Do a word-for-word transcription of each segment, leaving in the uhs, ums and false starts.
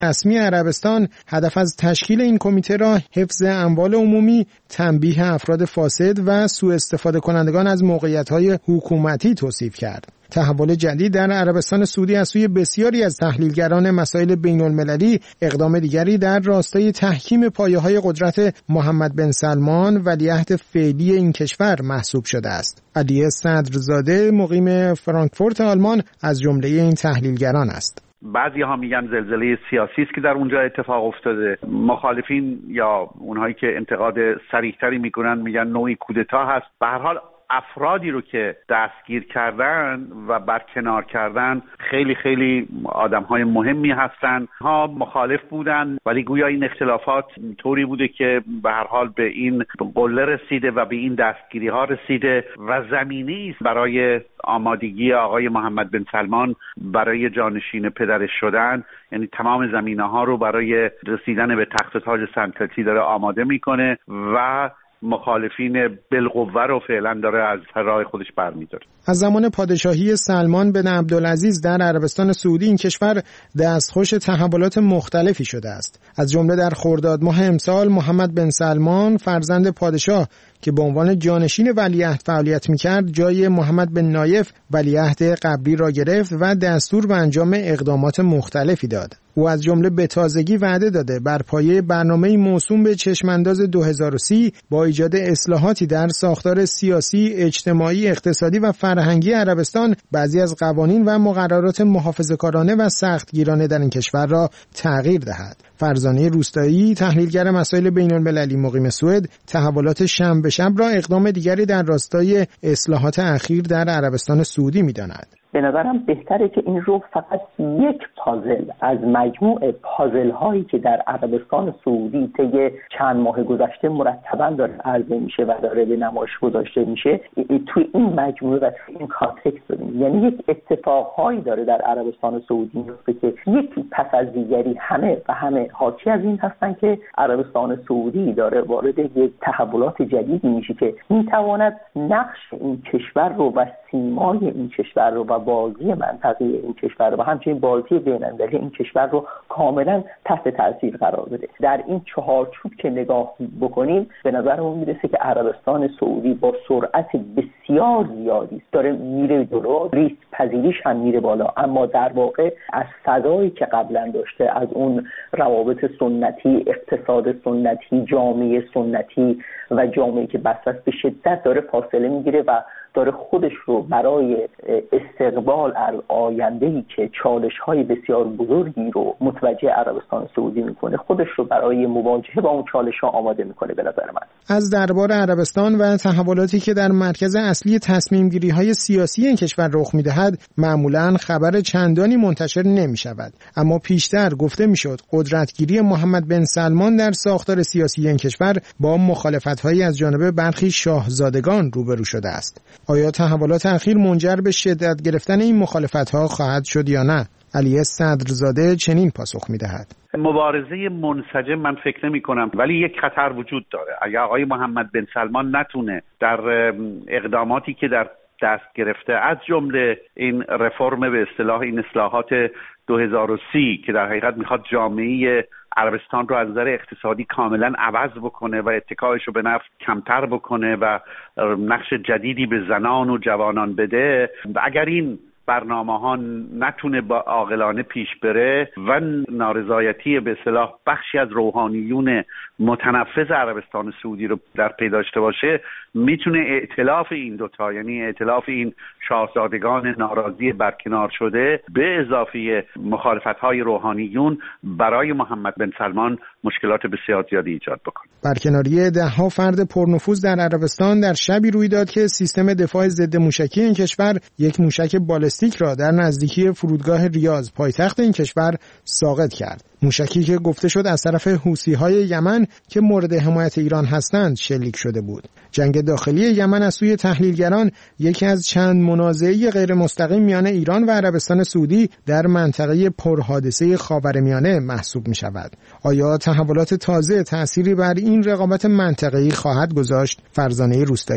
رسمی عربستان هدف از تشکیل این کمیته را حفظ اموال عمومی، تنبیه افراد فاسد و سوء استفاده کنندگان از موقعیت‌های حکومتی توصیف کرد. تحول جدید در عربستان سعودی از سوی بسیاری از تحلیلگران مسائل بین‌المللی اقدام دیگری در راستای تحکیم پایه‌های قدرت محمد بن سلمان ولیعهد فعلی این کشور محسوب شده است. علی صدرزاده مقیم فرانکفورت آلمان از جمله این تحلیلگران است. بعضی ها میگن زلزله سیاسی است که در اونجا اتفاق افتاده. مخالفین یا اونهایی که انتقاد صریح‌تری میکنن میگن نوعی کودتا هست. به هر حال افرادی رو که دستگیر کردن و برکنار کردن خیلی خیلی آدم‌های مهمی هستن. ها مخالف بودن ولی گویا این اختلافات طوری بوده که به هر حال به این قله رسیده و به این دستگیری ها رسیده و زمینه‌ای است برای آمادگی آقای محمد بن سلمان برای جانشین پدرش شدن. یعنی تمام زمینه ها رو برای رسیدن به تخت تاج سلطنتی داره آماده میکنه و مخالفین بالقوه رو فعلا داره از راه خودش برمی‌داره. از زمان پادشاهی سلمان بن عبدالعزیز در عربستان سعودی این کشور دستخوش تحولات مختلفی شده است. از جمله در خرداد ماه امسال محمد بن سلمان فرزند پادشاه که به عنوان جانشین ولیعهد فعالیت می‌کرد جای محمد بن نایف ولیعهد قبلی را گرفت و دستور به انجام اقدامات مختلفی داد. او از جمله به تازگی وعده داده بر پایه برنامه‌ای موسوم به چشمانداز دو هزار و سی با ایجاد اصلاحاتی در ساختار سیاسی، اجتماعی، اقتصادی و فرهنگی عربستان بعضی از قوانین و مقررات محافظه‌کارانه و سختگیرانه در این کشور را تغییر دهد. فرزانه روستایی تحلیلگر مسائل بین‌المللی مقیم سوئد تحولات شنبه شب را اقدام دیگری در راستای اصلاحات اخیر در عربستان سعودی می‌داند. به نظرم بهتره که این رو فقط یک پازل از مجموع پازل هایی که در عربستان سعودی طی چند ماه گذشته مرتباً داره عرضه میشه و داره به نمایش گذاشته میشه توی این مجموعه و توی این کانتکست داریم. یعنی یک اتفاقهایی داره در عربستان سعودی میفته که یک پس از دیگری همه و همه حاکی از این هستن که عربستان سعودی داره وارد یک تحولات جدیدی میشه که میتواند نقش این کشور رو و سیمای این کشور رو و بازی منطقه این کشور رو و همچنین بازی بین‌المللی این کشور رو کاملا تحت تاثیر قرار بده. در این چهارچوب که نگاه بکنیم به نظرمون میرسه که عربستان سعودی با سرعت بسیار زیادی داره میره جلو، ریسک پذیریش هم میره بالا، اما در واقع از فضایی که قبلا داشته، از اون روابط سنتی، اقتصاد سنتی، جامعه سنتی و جامعه که بساط به شدت داره فاصله میگیره و داره خودش رو برای استقبال از آینده‌ای که چالش‌های بسیار بزرگی رو متوجه عربستان سعودی میکنه، خودش رو برای مواجهه با اون چالش‌ها آماده میکنه. به نظر من از دربار عربستان و تحولاتی که در مرکز اصلی تصمیم‌گیری‌های سیاسی این کشور رخ می‌دهد معمولاً خبر چندانی منتشر نمی‌شود، اما پیشتر گفته می‌شد قدرتگیری محمد بن سلمان در ساختار سیاسی این کشور با مخالفت‌هایی از جانب برخی شاهزادگان روبرو شده است. آیا تحولات اخیر منجر به شدت گرفتن این مخالفت‌ها خواهد شد یا نه؟ علی صدرزاده چنین پاسخ می‌دهد. مبارزه منسجم من فکر نمی کنم، ولی یک خطر وجود داره. اگر آقای محمد بن سلمان نتونه در اقداماتی که در دست گرفته از جمله این رفرم به اصطلاح این اصلاحات دو هزار و سی که در حقیقت میخواد جامعه عربستان رو از نظر اقتصادی کاملا عوض بکنه و اتکایش رو به نفت کمتر بکنه و نقش جدیدی به زنان و جوانان بده، اگر این برنامه ها نتونه با عاقلانه پیش بره و نارضایتی به اصطلاح بخشی از روحانیون متنفذ عربستان سعودی رو در پی داشته باشه، میتونه ائتلاف این دوتا، یعنی ائتلاف این شاهزادگان ناراضی برکنار شده به اضافه مخالفت‌های روحانیون برای محمد بن سلمان مشکلات بسیار زیادی ایجاد بکنه. برکناری ده‌ها فرد پرنفوذ در عربستان در شبی روی داد که سیستم دفاع ضد موشکی این کشور یک موشک بالستیک را در نزدیکی فرودگاه ریاض پایتخت این کشور ساقط کرد. موشکی که گفته شد از طرف حوثی‌های یمن که مورد حمایت ایران هستند شلیک شده بود. جنگ داخلی یمن از سوی تحلیلگران یکی از چند منازعه غیر مستقیم میان ایران و عربستان سعودی در منطقه پرحادثه خاورمیانه محسوب می شود. آیا تحولات تازه تأثیری بر این رقابت منطقه‌ای خواهد گذاشت؟ فرزانه روستایی: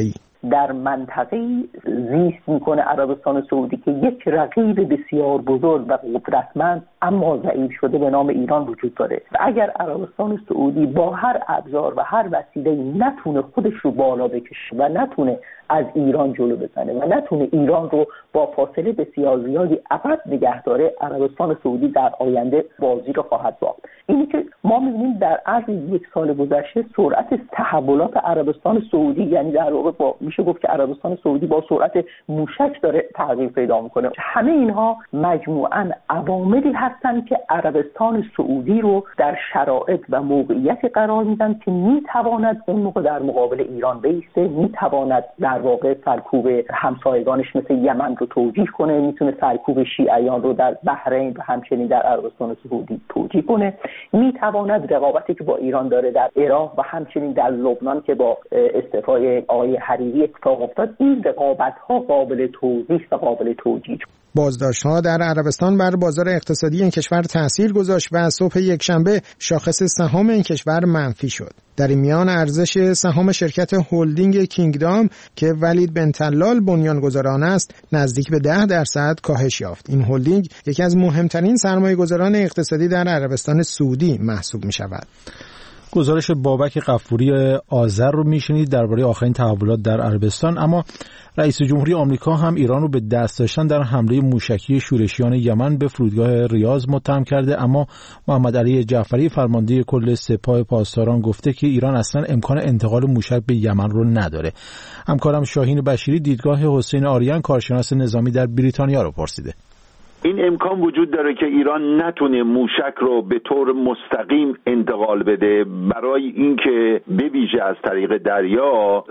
در منطقه زیست میکنه عربستان سعودی که یک رقیب بسیار بزرگ و قدرتمند اما ضعیف شده به نام ایران وجود داره و اگر عربستان سعودی با هر ابزار و هر وسیله نتونه خودش رو بالا بکشه و نتونه از ایران جلو بزنه و نتونه ایران رو با فاصله بسیار زیادی عقب نگه داره، عربستان سعودی در آینده بازی رو خواهد باخت. اینی که ما می‌بینیم در عرض یک سال گذشته سرعت تحولات عربستان سعودی، یعنی در واقع با میشه گفت که عربستان سعودی با سرعت موشک داره تغییر پیدا میکنه. همه اینها مجموعاً عواملی هستند که عربستان سعودی رو در شرایط و موقعیتی قرار میدن که میتواند اون موقع در مقابل ایران بیسته، میتواند در واقع سرکوب همسایگانش مثل یمن رو توجیه کنه، میتونه سرکوب شیعیان رو در بحرین و همچنین در عربستان سعودی توجیه کنه، میتواند رقابتی که با ایران داره در عراق و همچنین در لبنان که با استعفای آقای حریری اتفاق افتاد، این رقابت‌ها قابل توضیح و قابل توجیه. بازداشت‌ها در عربستان بر بازار اقتصادی این کشور تأثیر گذاشت و از صبح یکشنبه شاخص سهام این کشور منفی شد. در این میان ارزش سهام شرکت هلدینگ کینگدام که ولید بن طلال بنیانگذار آن است نزدیک به ده درصد کاهش یافت. این هلدینگ یکی از مهمترین سرمایه‌گذاران اقتصادی در عربستان سعودی محسوب می‌شود. گزارش بابک غفوری آذر رو میشنید درباره آخرین تحولات در عربستان. اما رئیس جمهوری آمریکا هم ایران رو به دست داشتن در حمله موشکی شورشیان یمن به فرودگاه ریاض متهم کرده، اما محمد علی جعفری فرمانده کل سپاه پاسداران گفته که ایران اصلا امکان انتقال موشک به یمن رو نداره. همکارم شاهین بشیری دیدگاه حسین آریان کارشناس نظامی در بریتانیا رو پرسیده. این امکان وجود داره که ایران نتونه موشک رو به طور مستقیم انتقال بده برای اینکه به ویژه از طریق دریا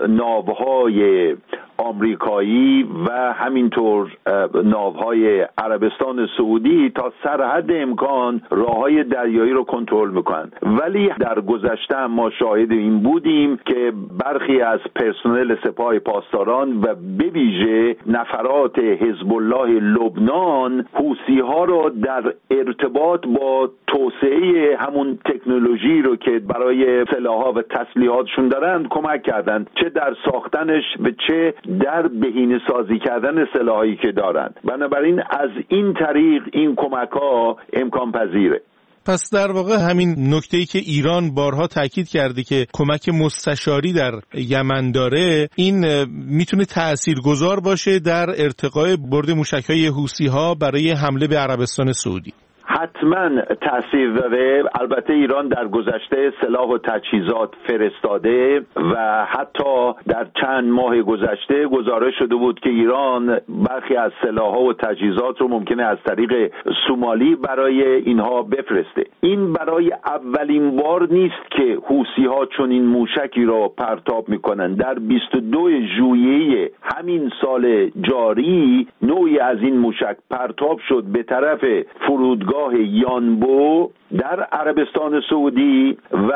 ناوهای آمریکایی و همینطور ناوهای عربستان سعودی تا سرحد امکان راههای دریایی رو کنترل میکنن. ولی در گذشته ما شاهد این بودیم که برخی از پرسنل سپاه پاسداران و به ویژه نفرات حزب الله لبنان حوثی ها رو در ارتباط با توسعه همون تکنولوژی رو که برای سلاح‌ها و تسلیحاتشون دارن کمک کردن، چه در ساختنش و چه در بهینه سازی کردن سلاحایی که دارن. بنابراین از این طریق این کمک‌ها امکان پذیره. پس در واقع همین نکته‌ای که ایران بارها تاکید کرده که کمک مستشاری در یمن داره، این میتونه تاثیرگذار باشه در ارتقای برد موشک‌های حوثی‌ها برای حمله به عربستان سعودی. حتما تأثیر داره. البته ایران در گذشته سلاح و تجهیزات فرستاده و حتی در چند ماه گذشته گزارش شده بود که ایران برخی از سلاح‌ها و تجهیزات رو ممکنه از طریق سومالی برای اینها بفرسته. این برای اولین بار نیست که حوثی‌ها چون این موشکی رو پرتاب میکنن. در بیست و دو ژوئیه همین سال جاری نوعی از این موشک پرتاب شد به طرف فرودگاه یانبو در عربستان سعودی و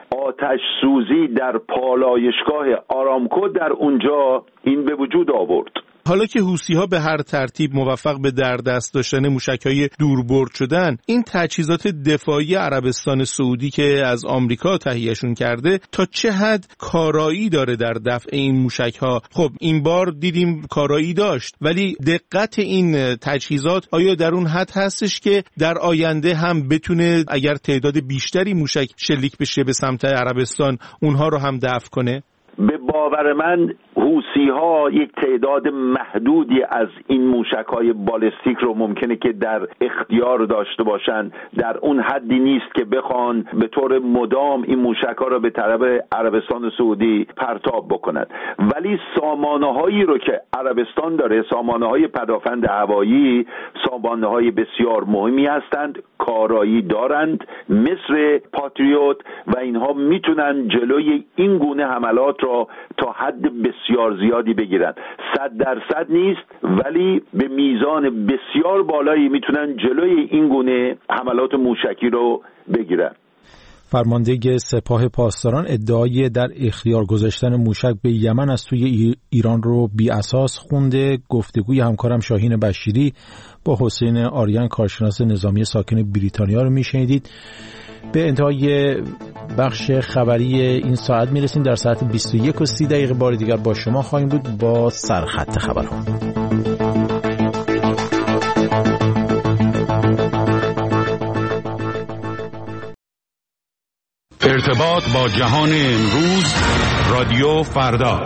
آتش سوزی در پالایشگاه آرامکو در اونجا این به وجود آورد. حالا که حوثی‌ها به هر ترتیب موفق به در دست داشتن موشک‌های دوربرد شدن، این تجهیزات دفاعی عربستان سعودی که از آمریکا تهیهشون کرده تا چه حد کارایی داره در دفع این موشک‌ها؟ خب این بار دیدیم کارایی داشت، ولی دقت این تجهیزات آیا در اون حد هستش که در آینده هم بتونه اگر تعداد بیشتری موشک شلیک بشه به سمت عربستان اونها رو هم دفع کنه؟ به باور من حوثی‌ها یک تعداد محدودی از این موشک‌های بالستیک رو ممکنه که در اختیار داشته باشن. در اون حدی نیست که بخوان به طور مدام این موشک‌ها رو به طرف عربستان سعودی پرتاب بکنند. ولی سامانه‌هایی رو که عربستان داره، سامانه‌های پدافند هوایی، سامانه‌های بسیار مهمی هستند، کارایی دارند مثل پاتریوت و اینها میتونن جلوی این گونه حملات را تا حد بسیار زیادی بگیرن. صد درصد نیست ولی به میزان بسیار بالایی میتونن جلوی این گونه حملات موشکی رو بگیرن. فرمانده سپاه پاسداران ادعای در اختیار گذاشتن موشک به یمن از توی ایران رو بی اساس خونده. گفتگوی همکارم شاهین بشیری با حسین آریان کارشناس نظامی ساکن بریتانیا رو میشنیدید. به انتهای بخش خبری این ساعت میرسیم. در ساعت بیست و یک و سی دقیقه بار دیگر با شما خواهیم بود با سرخط خبرها. ارتباط با جهان امروز، رادیو فردا.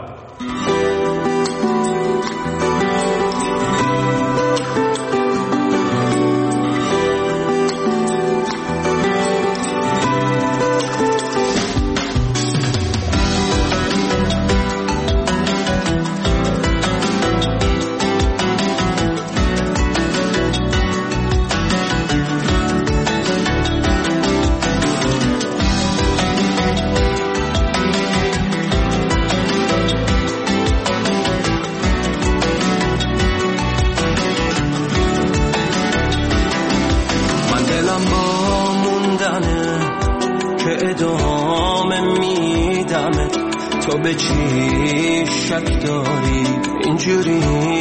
تو به چی شک داری اینجوری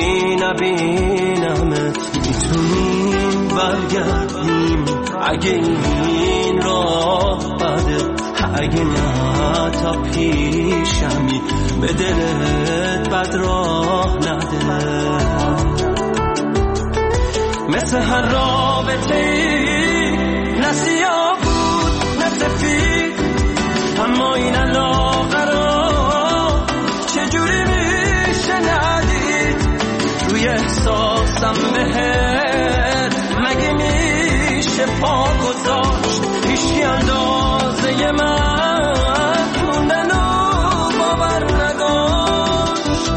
نبینمت؟ میتونیم برگردیم اگه این راه بده، اگه نه تا پیشمی به دلت بد راه نده. مثل هر رابطه نه سیاه بود نه سفید، اما این علاقه چجوری میشه ندید؟ روی احساسم بهت مگه میشه پا گذاشت؟ هیچی اندازه من موندن و باور نداشت.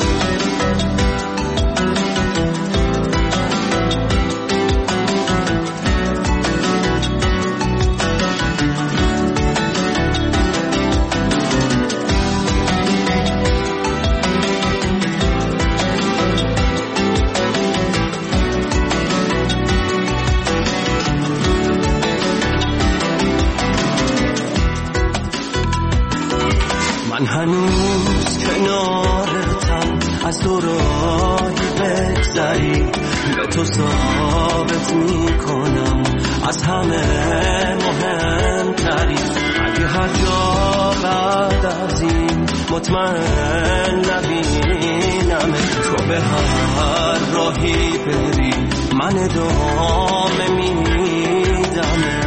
هنوز کنارتم، از تو راهی بگذری به تو ثابت میکنم از همه مهمتری. اگه هر جا بعد از این مطمئن نبینم، تو به هر راهی بری من ادامه میدم.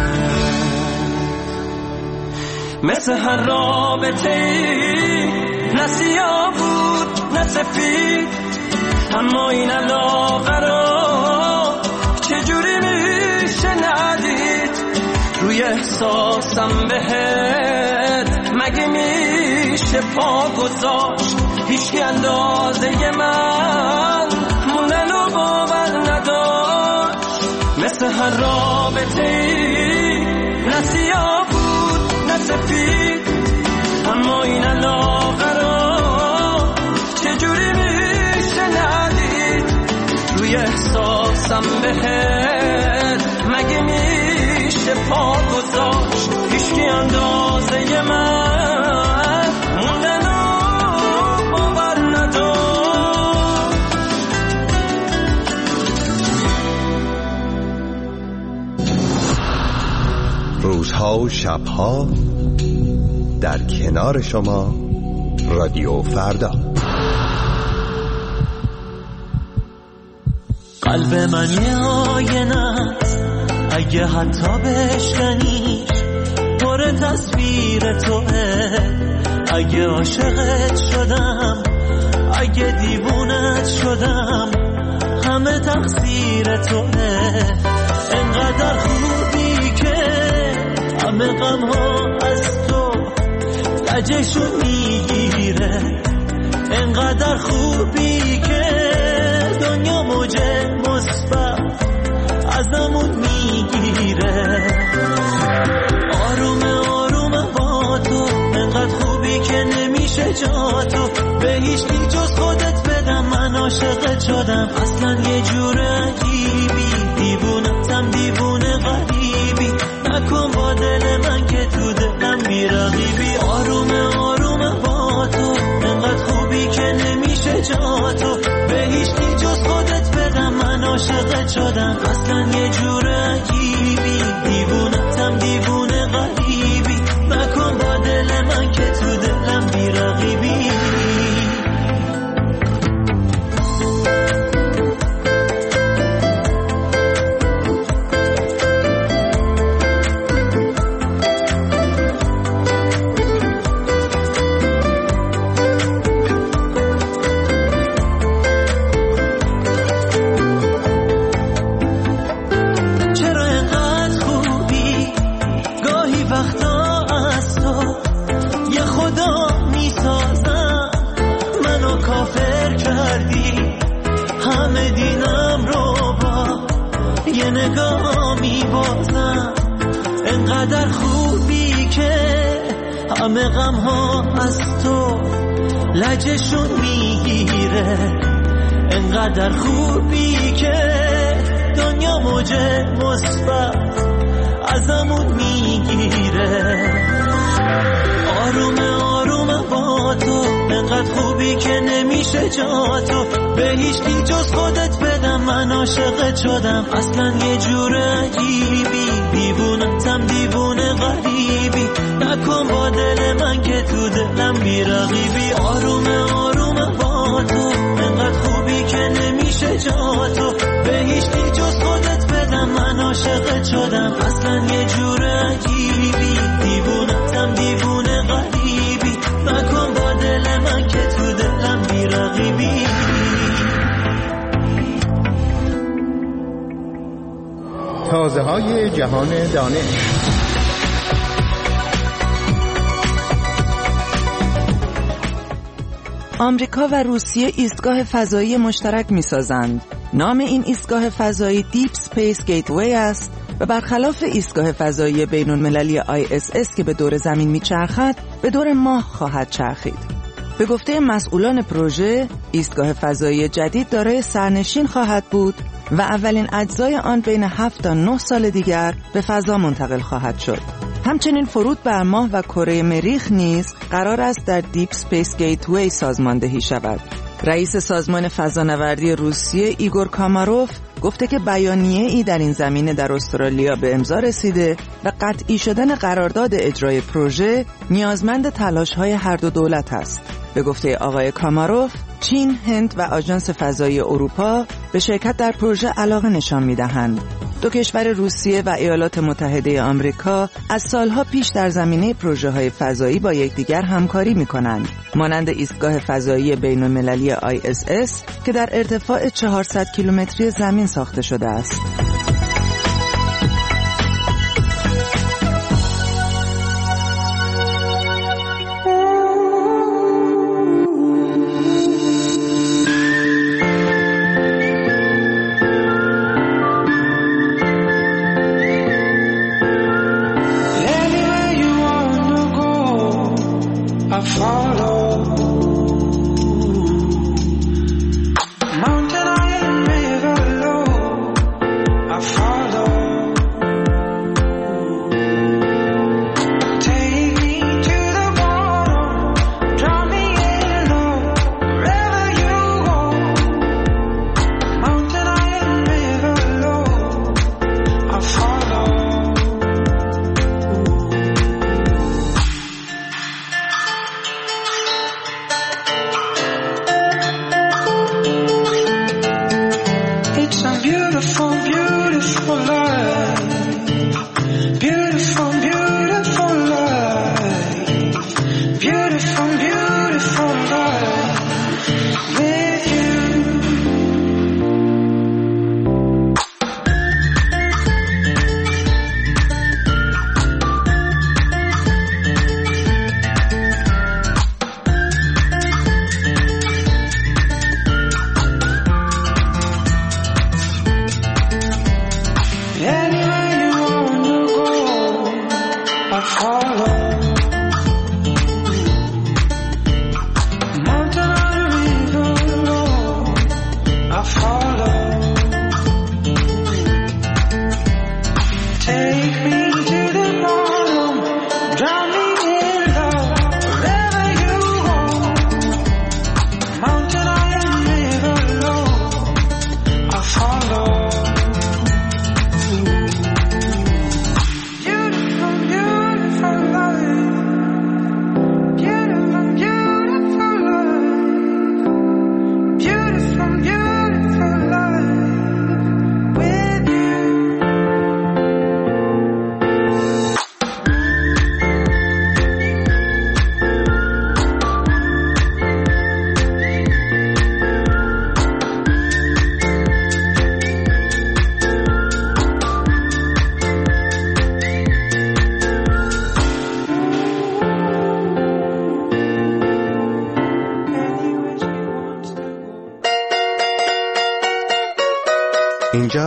مثل هر رابطه نه سیاه بود نه سفید، اما این علاقه را چجوری میشه ندید؟ روی احساسم بهت مگه میشه پا گذاشت؟ هیچی اندازه من موندن و باور نداشت. مثل هر رابطه نه سیاه نه سفید، اما این علاقه را چجوری میشه ندید؟ روی احساسم بهت مگه میشه پا گذاشت؟ هیچکی اندازه من موندن و باور نداشت. روزها و شبها در کنار شما، رادیو فردا. قلب من یه آینه است، اگه حتی بشکنیش پر تصویر توه. اگه عاشقت شدم، اگه دیوونت شدم، همه تقصیر توه. انقدر خوبی که همه غم ها از تو لجه‌شو میگیره. انقدر خوبی که دنیا موج مثبت ازمون میگیره. آرومه آرومه با تو، انقدر خوبی که نمیشه جا تو. به هیچ کی جز خودت بدم، من عاشقت شدم. اصلا یه جور عجیبی، دیوونتم دیوونه غریبی. نکن با دل من که تو دلم بی‌رقیبی. آرومه آرومه با تو، انقدر خوبی که نمیشه جا تو. به هیچ کی جز خودت بدم، من عاشقت شدم. اصلا یه جور عجیبی، دیوونتم دیوونه غریبی. انقدر خوبی که همه غم ها از تو لجشون میگیره، انقدر خوبی که دنیا موج مثبت ازمون میگیره. آرومه آرومه با تو، انقدر خوبی که نمیشه جا تو به هیچ کی جز خودت بدم. من عاشقت شدم اصلا یه جور عجیبی، دیوونتم دیوونه غریبی، نکن با دل من که تو دلم بیرقیبی. آرومه آرومه با تو، انقدر خوبی که نمیشه جا تو به هیچ کی جز خودت بدم. من عاشقت شدم اصلا یه جور عجیبی، دیوونتم دیوونه غریبی، نکن با دل من که تو دلم بیرقیبی. تازه های جهان دانش. آمریکا و روسیه ایستگاه فضایی مشترک می‌سازند. نام این ایستگاه فضایی دیپ اسپیس گیتوی است و برخلاف ایستگاه فضایی بین‌المللی آی اس اس که به دور زمین می‌چرخد، به دور ماه خواهد چرخید. به گفته مسئولان پروژه، ایستگاه فضایی جدید دارای سرنشین خواهد بود و اولین اجزای آن بین هفت تا نه سال دیگر به فضا منتقل خواهد شد. همچنین فرود بر ماه و کره مریخ نیز قرار است در دیپ اسپیس گیتوی سازماندهی شود. رئیس سازمان فضانوردی روسیه ایگور کاماروف گفته که بیانیه‌ای در این زمینه در استرالیا به امضا رسیده و قطعی شدن قرارداد اجرای پروژه نیازمند تلاش‌های هر دو دولت است. به گفته آقای کاماروف، چین، هند و آژانس فضایی اروپا به شرکت در پروژه علاقه نشان می‌دهند. دو کشور روسیه و ایالات متحده آمریکا از سالها پیش در زمینه پروژه‌های فضایی با یکدیگر همکاری می‌کنند، مانند ایستگاه فضایی بین‌المللی آی اس اس که در ارتفاع چهارصد کیلومتری زمین ساخته شده است.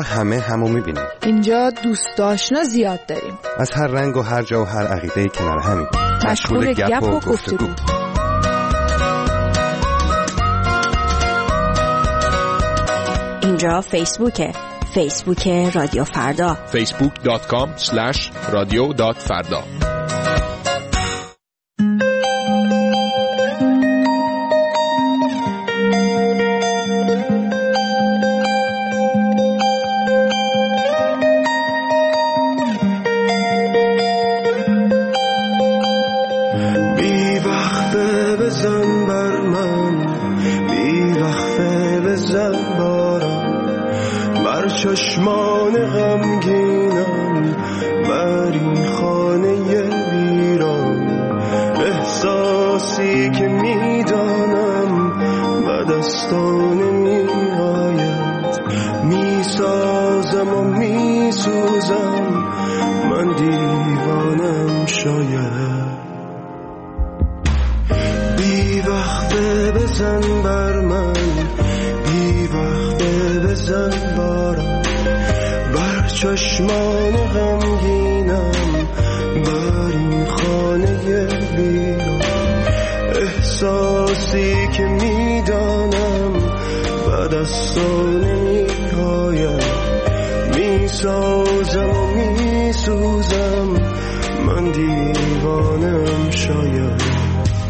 همه همو میبینیم. اینجا دوست آشنا زیاد داریم. از هر رنگ و هر جا و هر عقیده کنار همین. مشغول گپ و گفتگو. اینجا فیسبوکه. فیسبوک رادیو فردا. فیسبوک دات کام اسلش رادیو دات فردا. چشمان غمگینم بر این خانه ویران، احساسی که میدانم به دستان میآید، میسازم و میسوزم، من دیوانم شاید. بی وقته بزن بر من، بی وقته بزن بارم، بر چشمان غمگینم بر این خانه ویران، احساسی که میدانم به دستان میآید، میسازم و میسوزم، من دیوانم شاید.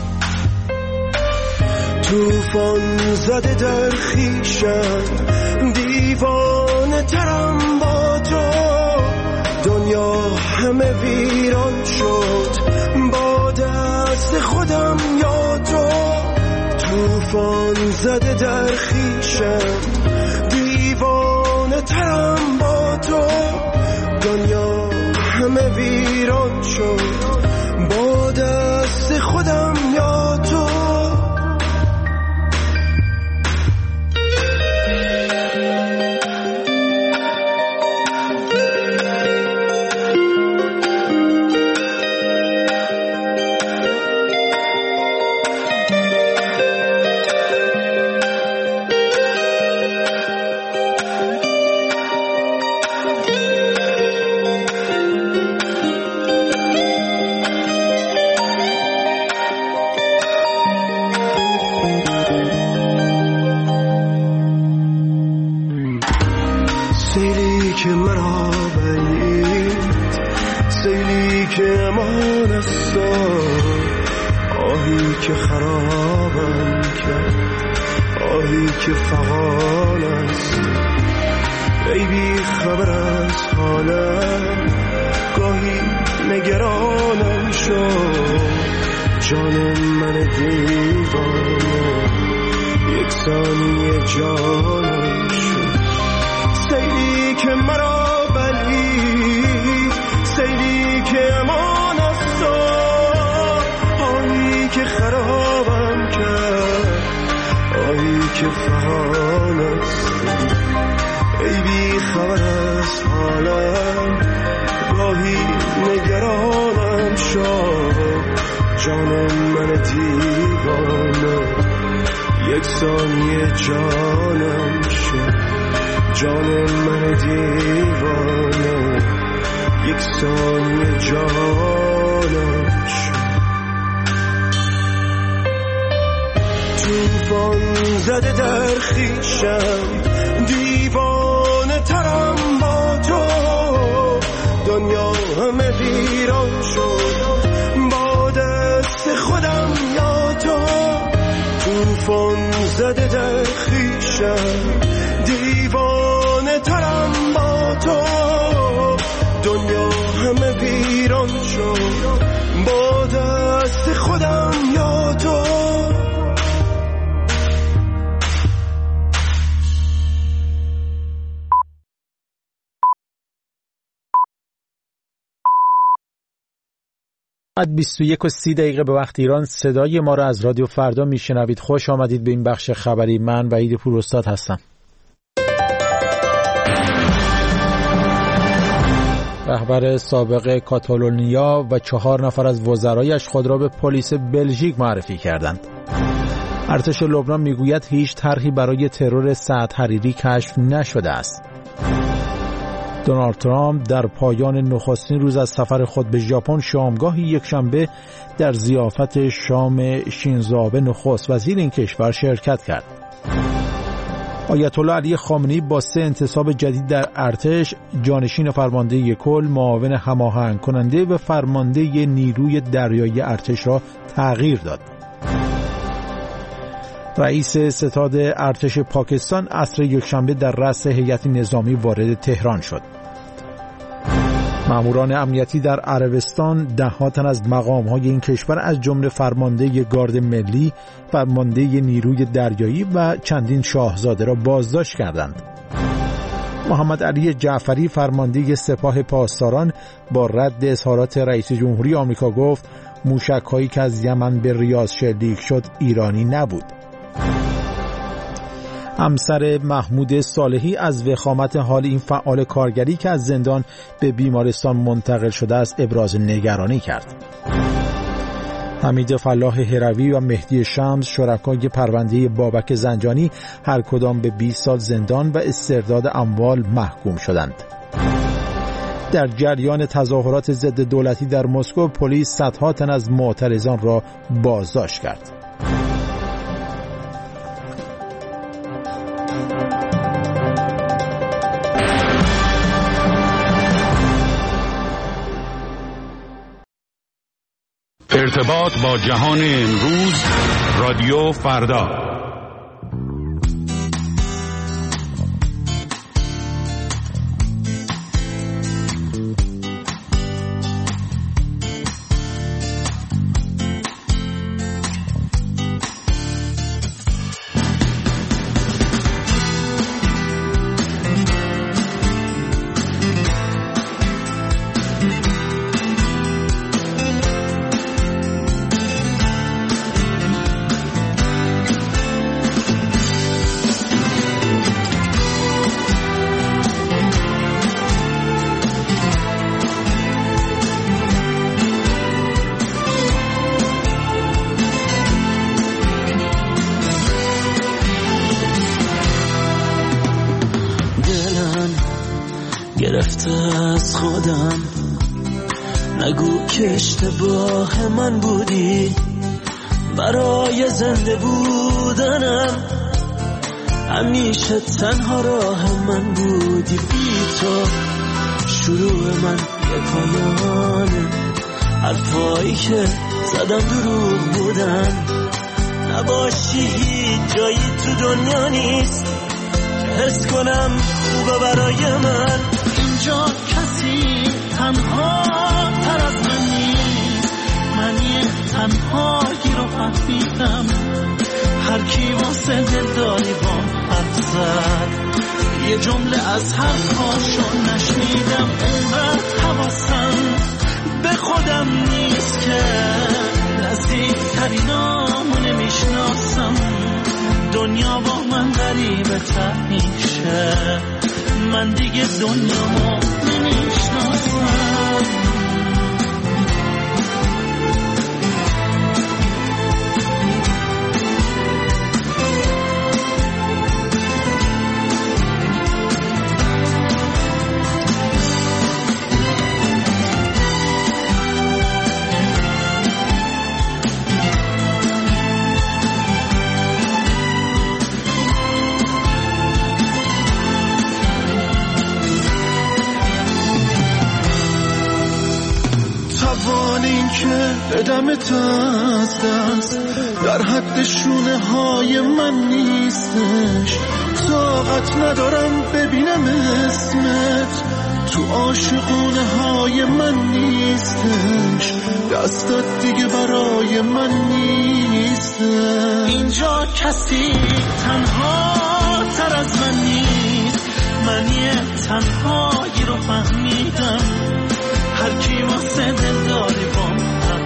توفان زده در خیشم، دیوانه ترم با تو، دنیا همه ویران شد با دست خودم یا تو. توفان زده در خیشم، دیوانه ترم با تو، دنیا همه ویران شد با دست خودم یا تو. که خرابم کرد، آهی که فغان است، ای بی خبر از حالم، گاهی نگرانم شد، جان من دیوانه یک ثانیه جانم شد. سیلی که مرا بلید، سیلی که امان است، آهی که خرابم کرد، آهی که فغان است، ای بی خبر از حالم، گاهی نگرانم شد، جان من دیوانه یک ثانیه جانم شد، جان من دیوانه یک ثانیه جانم شد. توفان زده در خیشم، دیوانه ترم با تو، دنیا همه ویران شد با دست خودم یا تو. توفان زده در خیشم، دیوانه ترم با تو، دنیا همه ویران شد با دست خودم یا تو. بعد بیست و یک و سی دقیقه به وقت ایران صدای ما را از رادیو فردا میشنوید. خوش آمدید به این بخش خبری. من وحید پوراستاد هستم. رهبر سابق کاتالونیا و چهار نفر از وزرایش خود را به پلیس بلژیک معرفی کردند. ارتش لبنان میگوید هیچ طرحی برای ترور سعد حریری کشف نشده است. دونالد ترامپ در پایان نخستین روز از سفر خود به ژاپن شامگاهی یکشنبه در ضیافت شام شینزو آبه نخست وزیر این کشور شرکت کرد. آیت الله علی خامنه‌ای با سه انتصاب جدید در ارتش، جانشین فرمانده کل، معاون هماهنگ کننده و فرمانده نیروی دریایی ارتش را تغییر داد. رئیس ستاد ارتش پاکستان عصر یکشنبه در رأس هیئت نظامی وارد تهران شد. ماموران امنیتی در عربستان ده تن از مقام‌های این کشور از جمله فرمانده گارد ملی، فرمانده نیروی دریایی و چندین شاهزاده را بازداشت کردند. محمد علی جعفری فرمانده سپاه پاسداران با رد اظهارات رئیس جمهوری آمریکا گفت موشک‌هایی که از یمن به ریاض شلیک شد ایرانی نبود. همسر محمود صالحی از وخامت حال این فعال کارگری که از زندان به بیمارستان منتقل شده است ابراز نگرانی کرد. حمید فلاح هروی و مهدی شمس شرکای پرونده بابک زنجانی هر کدام به بیست سال زندان و استرداد اموال محکوم شدند. در جریان تظاهرات ضد دولتی در مسکو پلیس صدها تن از معترضان را بازداشت کرد. ارتباط با جهان امروز، رادیو فردا. گرفته از خودم، نگو که اشتباه من بودی، برای زنده بودنم همیشه تنها راه من بودی. بی تو شروع من یه پایانه، حرفایی که زدم دروغ بودن. نباشی هیچ جایی تو دنیا نیست که حس کنم خوبه برای من. اینجا کسی تنها تر از من نیست، من یه تنهایی رو فهمیدم. هر کی واسه دلداری بام حرف زد، یه جمله از حرفاشو نشنیدم. انقدر حواسم به خودم نیست که نزدیکترینامو نمیشناسم. دنیا با من غریبه تر میشه، من دیگه دنیامو نمیشناسم. بدمت از دست در حد شونه های من نیستش. طاقت ندارم ببینم اسمت تو عاشقونه های من نیستش. دستت دیگه برای من نیستش. اینجا کسی تنها تر از من نیست، من یه تنهایی رو فهمیدم. هر کی واسه دلداری بام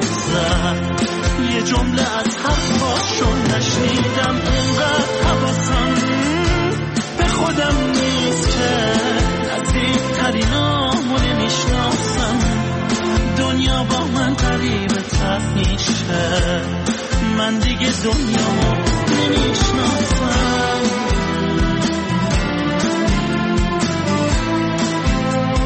یه جمله از حرفاشو نشنیدم. انقدر حواسم به خودم نیست که نزدیکترینامو نمیشناسم. دنیا با من غریبه تر میشه، من دیگه دنیامو نمیشناسم.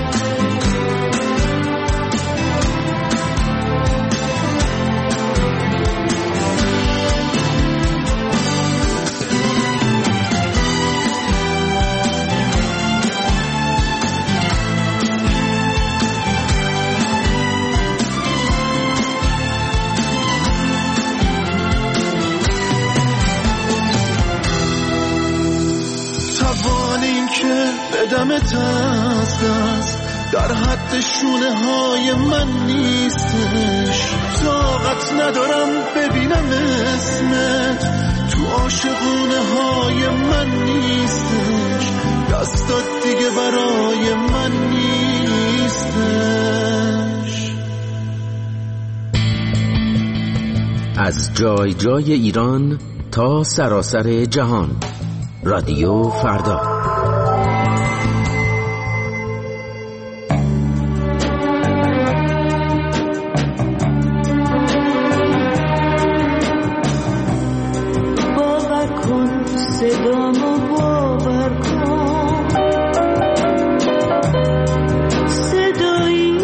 همه تست است، در حد شونه های من نیستش. طاقت ندارم ببینم اسمت تو عاشقونه های من نیستش. دستات دیگه برای من نیستش. از جای جای ایران تا سراسر جهان، رادیو فردا. باور کن صدامو، باور کن صدایی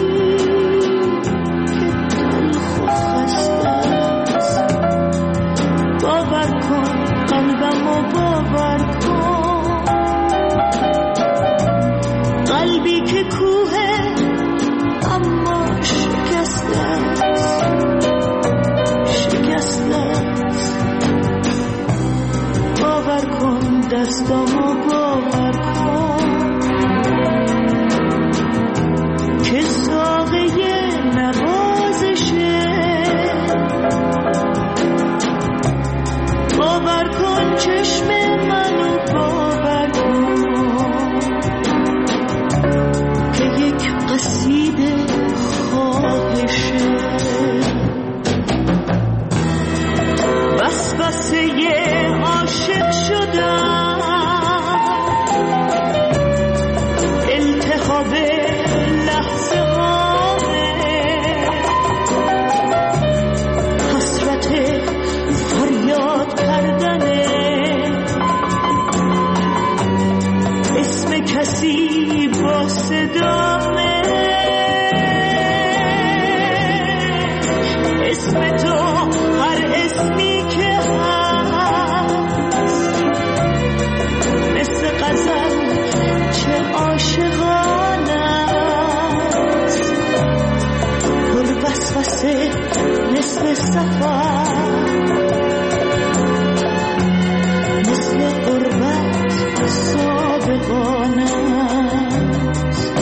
که تلخ و خسته است. باور کن قلبمو، باور کن قلبی که کوه اما شکسته است، شکسته است. باور کن دستامو، باور کن که ساقه نوازشه. باور کن چشم منو، باور کن که یک قصیده خواهشه. وسوسه عاشق شدم، التهاب لحظه هامه، حسرت فریاد کردنه، اسم کسی با صدامه، اسم تو هر اسمی که هست، مثل غزل چه عاشقانه است، پر وسوسه مثل سفر، مثل قربت صادقانه است.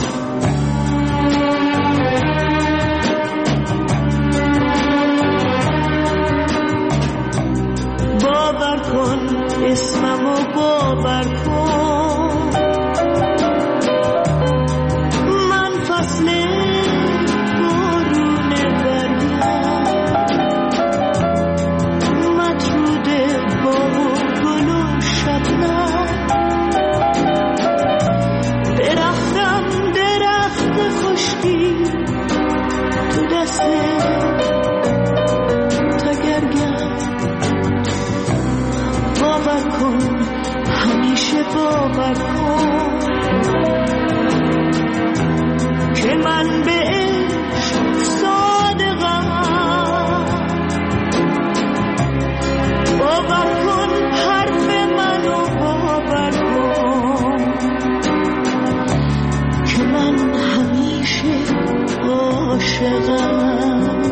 باور کن اسممو، باور کن من فصل بارون برگم، مطرود باغ و گل و شبنم، درختم درخت خشکی تو دست تگرگم. باور کن همیشه، باور کن که من به عشق صادقم. باور کن حرف منو، باور کن که من همیشه عاشقم.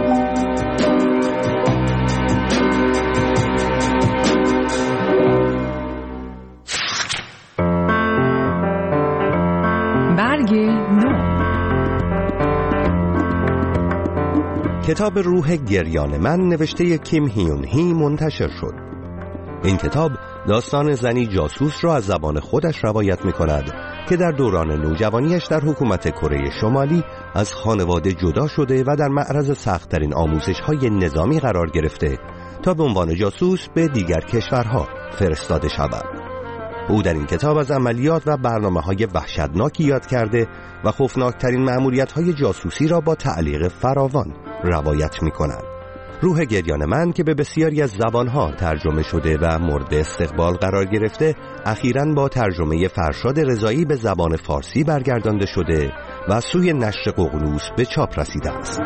کتاب روح گریان من نوشته کیم هیون هی منتشر شد. این کتاب داستان زنی جاسوس را از زبان خودش روایت می کند که در دوران نوجوانیش در حکومت کره شمالی از خانواده جدا شده و در معرض سخت‌ترین آموزش‌های نظامی قرار گرفته تا به عنوان جاسوس به دیگر کشورها فرستاده شود. او در این کتاب از عملیات و برنامه‌های وحشتناکی یاد کرده و خوفناکترین مأموریت‌های جاسوسی را با تعلیق فراوان روایت می‌کند. روح گریان من که به بسیاری از زبان‌ها ترجمه شده و مورد استقبال قرار گرفته، اخیراً با ترجمه فرشاد رضایی به زبان فارسی برگردانده شده و سوی نشر ققنوس به چاپ رسیده است.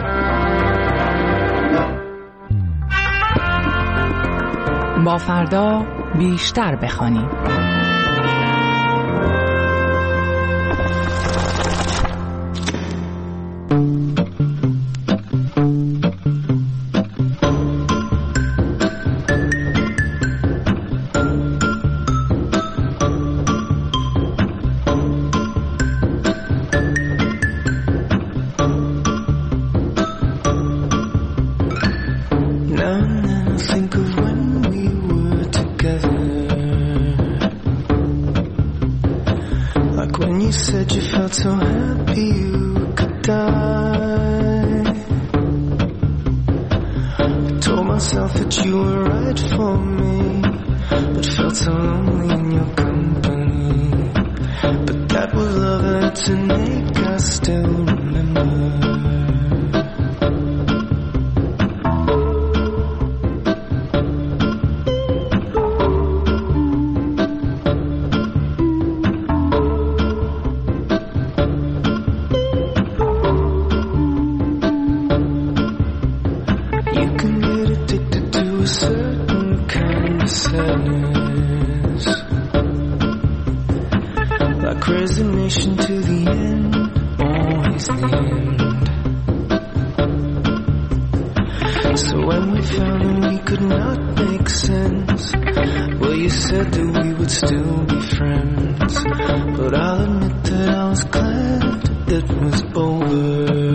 با فردا بیشتر بخوانیم. think of when we were together, like when you said you felt so happy you could die. I told myself that you were right for me, but felt so lonely in your company. But that was love and it's an ache I still remember. Resignation to the end, always the end. So when we found that we could not make sense, well, you said that we would still be friends. But I'll admit that I was glad it was over.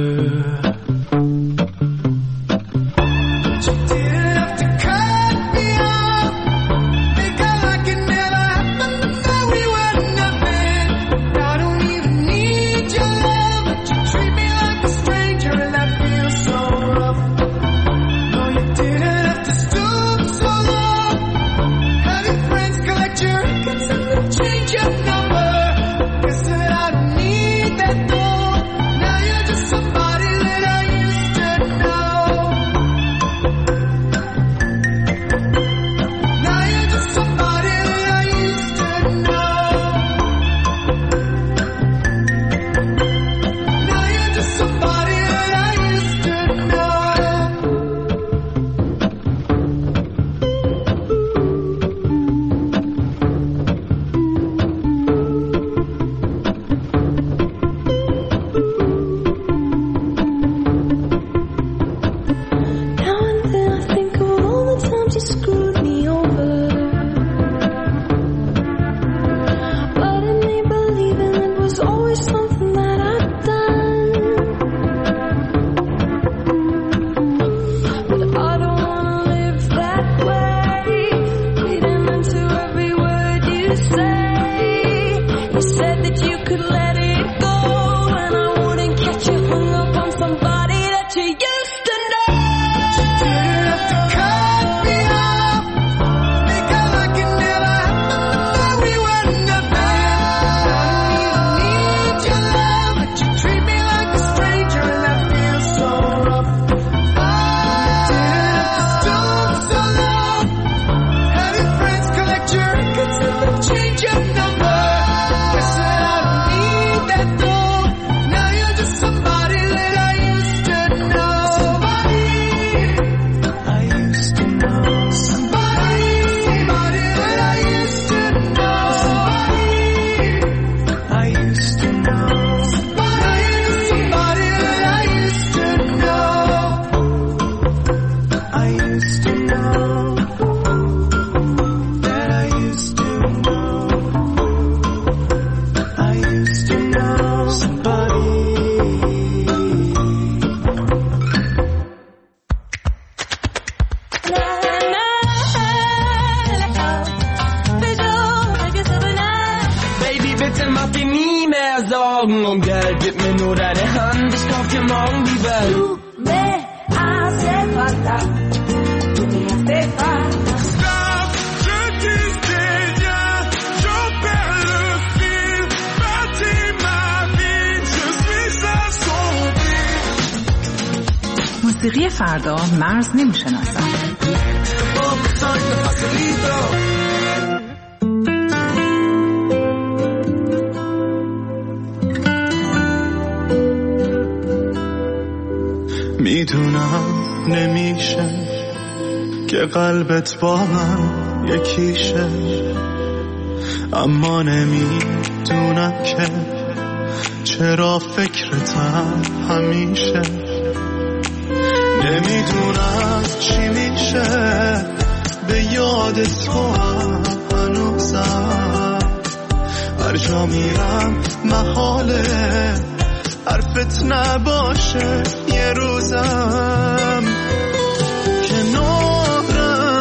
موسیقی فردا مرز نمیشناسد. میدونم نمیشه که قلبت با من یکیشه، اما نمیدونم که چرا فکرتم همیشه. نمیدونم چی میشه به یاد تو هم هنوزم، هر جا میرم محاله حرفت نباشه یه روزم. کنارم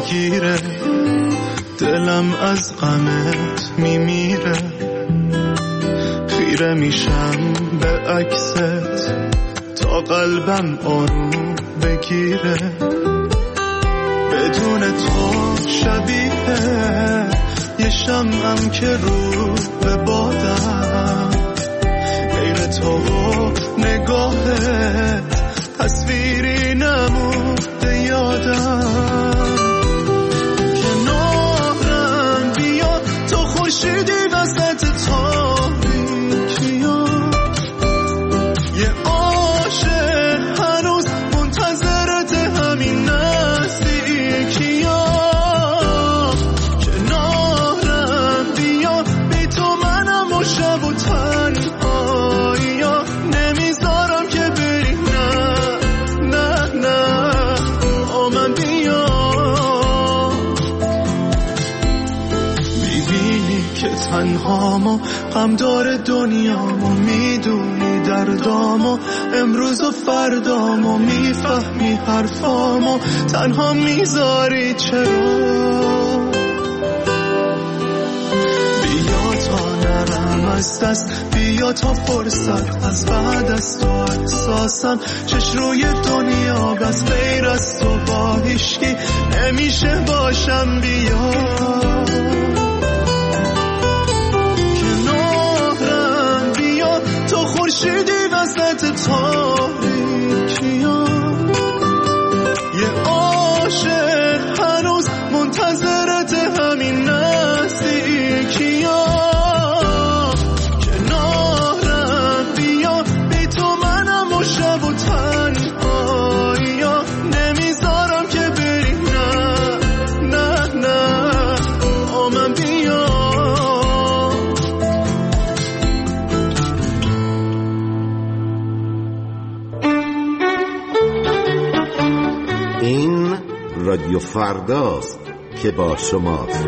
بگیره، دلم از غمت میمیره، خیره میشم به عکست تا قلبم آروم بگیره، بدون تو شبیه یه شمعم که رو به بادم، غیر تو نگاهت تصویری نموده یادم، کنارم بیا تو خورشیدی وسط تاریکیا، یه عاشق هنوز منتظرت همین نزدیکیا، کنارم بیا بی تو منم و شب و تنهاییا، نمیذارم که بری، نه نه نه با من بیا، میبینی که تنهامو غم داره دنیامو، میدونی دردامو امروز و فردامو، میفهمی حرفامو تنها میذاری چرا، بیا تا نرم از دست، بیا تا فرصت از بعد از تو احساسم، چش روی دنیا بس غیر از تو با هیچکی نمیشه باشم، بیا کنارم بیا تو خورشیدی وسط تاریکیا، یه عاشق هنوز منتظرت همین نزدیکیا، کنارم بیا بی تو منم و شب و تنهاییا، نمیذارم که بری، نه نه نه با من بیا. این رادیو فرداست که با شماست.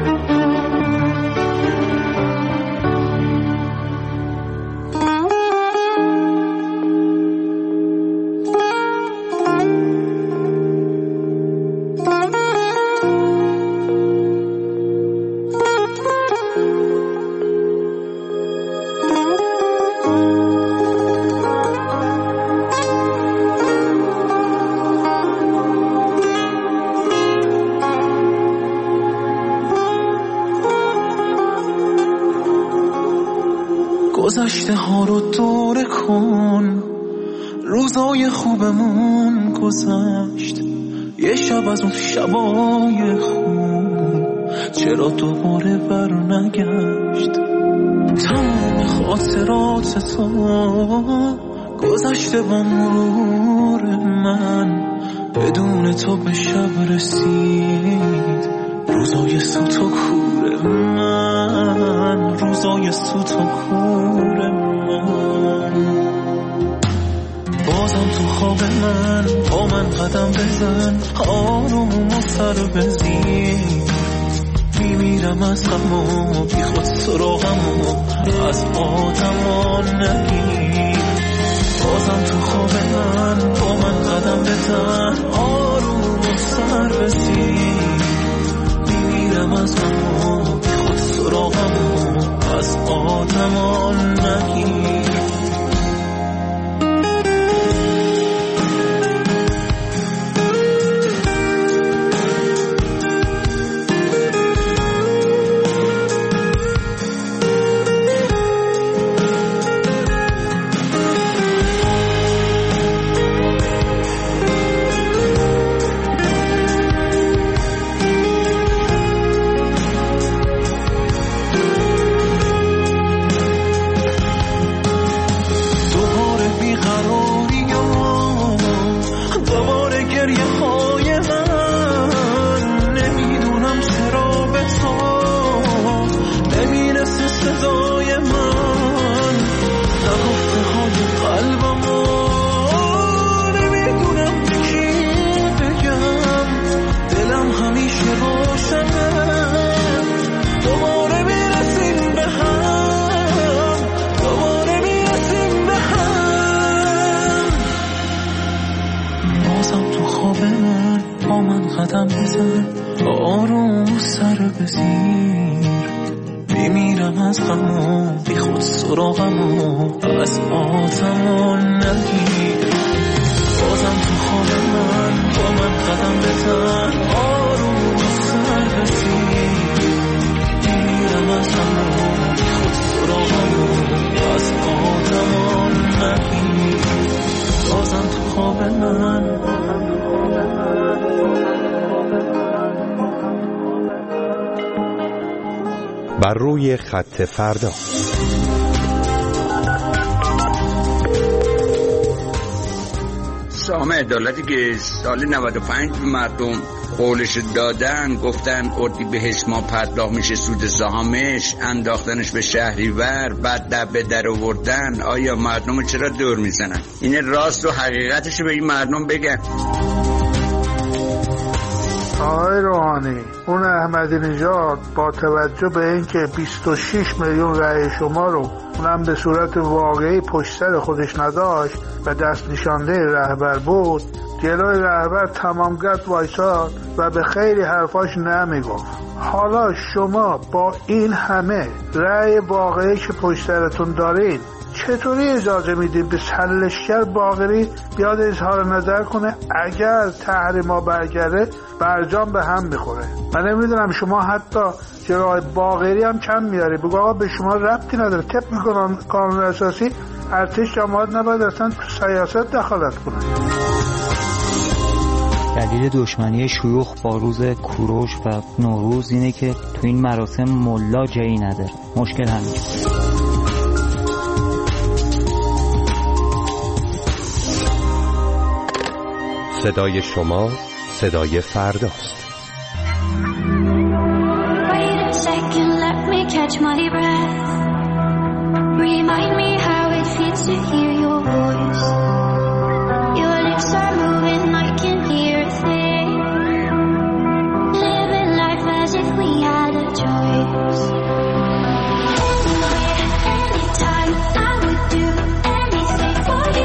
گذشته ها رو دوره کن، روزای خوبمون گذشت، یه شب از اون شبای خوب چرا دوباره بر نگشت، تمام خاطرات تو گذشته با مرور من، بدون تو به شب رسید روزای سوت و کور من، روزای سوت و کور من، بازم تو خواب من با من قدم بزن، آروم و سر بزین، میمیرم از غم و بی خود سراغم و از آدمان نگیر، بازم تو خواب من با من قدم بزن، آروم و سر بزین، میمیرم از غم و بی خود سراغم و از آدمان نگیر. سرد سیر میمیرم از غمو بی خود سراغمو از آتمو نگیر بازم تو خواب من با من قدم بزن آروم سرد سیر میمیرم از غمو بی خود سراغمو از آتمو نگیر بازم تو خواب من بر روی خط فردا. سام عدالتی که سال نود و پنج مردم قولش دادن گفتن اردیبهشت ما پرداخت میشه سود سهامش انداختنش به شهریور بعد در به در آوردن، آیا مردم چرا دور میزنن؟ این راست و حقیقتش به این مردم بگن. آقای روحانی، اون احمدی نژاد با توجه به اینکه بیست و شش میلیون رأی شما رو اونم به صورت واقعی پشت سر خودش نداشت و دست نشانده رهبر بود، جلوی رهبر تمامگرد وایساد و به خیلی حرفاش نمیگفت. حالا شما با این همه رأی واقعی که پشت سرتون دارین چطوری اجازه میدید به سلشگر باقری بیاد اظهار نظر کنه اگر تحریما برگرده برجام به هم میخوره؟ من نمیدونم شما حتی جلوی باقری هم کم میاری، بگو آقا به شما ربطی نداره، طبق میکنن قانون اساسی ارتش جماعت نباید اصلا تو سیاست دخالت کنه. دلیل دشمنی شیوخ با روز کوروش و نوروز اینه که تو این مراسم ملا جایی نداره. مشکل همین. صدای شما صدای فرداست. Wait a second, let me catch my breath. Remind me how it feels to hear your voice. Your lips are moving, I can hear a thing. Living life as if we had a choice. Anywhere, anytime, I would do anything for you.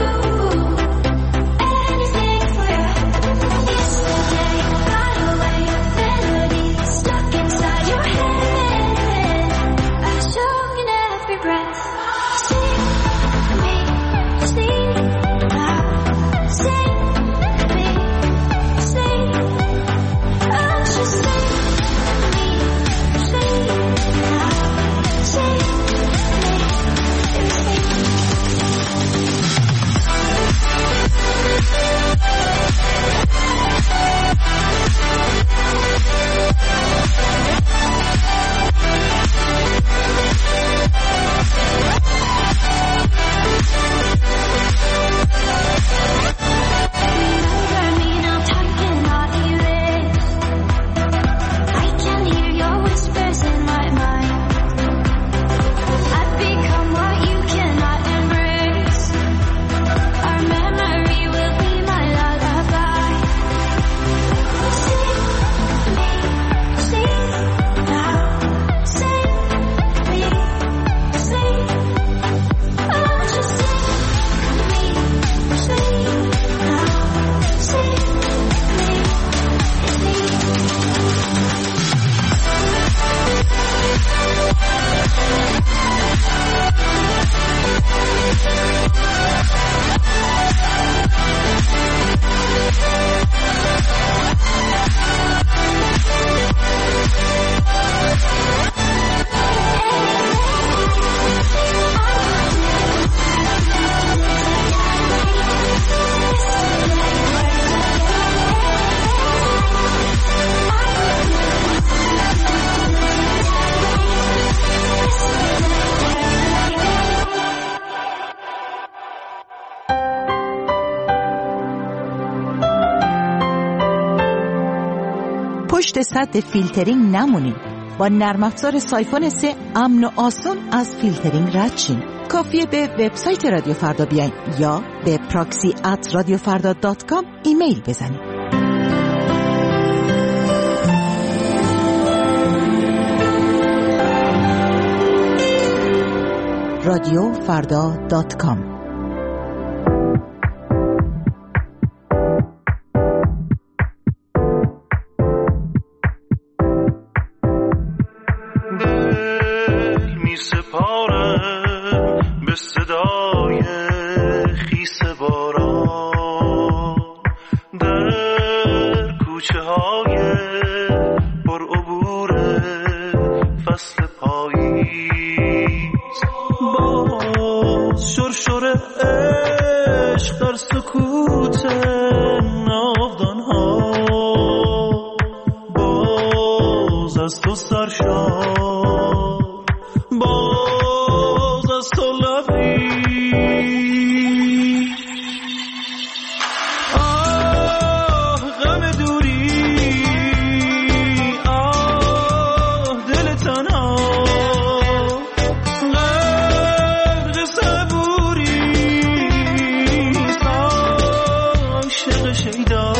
پشت سد فیلترینگ نمونین. با نرم افزار سایفون سه امن و آسون از فیلترینگ رد شین. کافیه به وبسایت رادیو فردا بیاین یا به پراکسی ات رادیو فردا دات کام ایمیل بزنید. رادیو فردا دات کام. عشق در سکوت ناودانها باز از تو سرشار، باز از تو لبی. آه غم دوری، آه دل تنها، غرق صبوری، عاشق شیدا.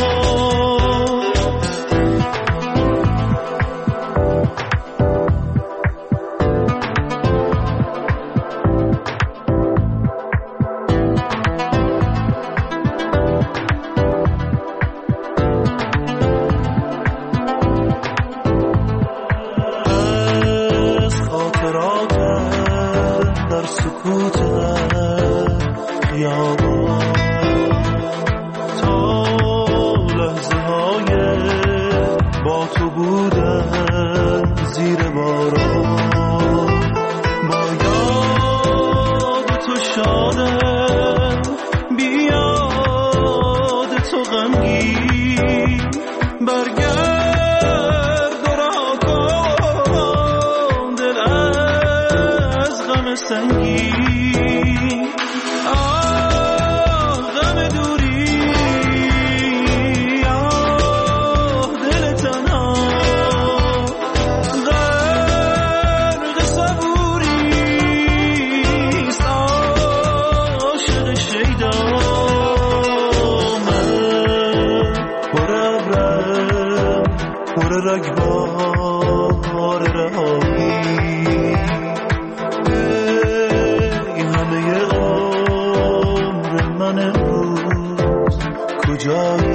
کجایی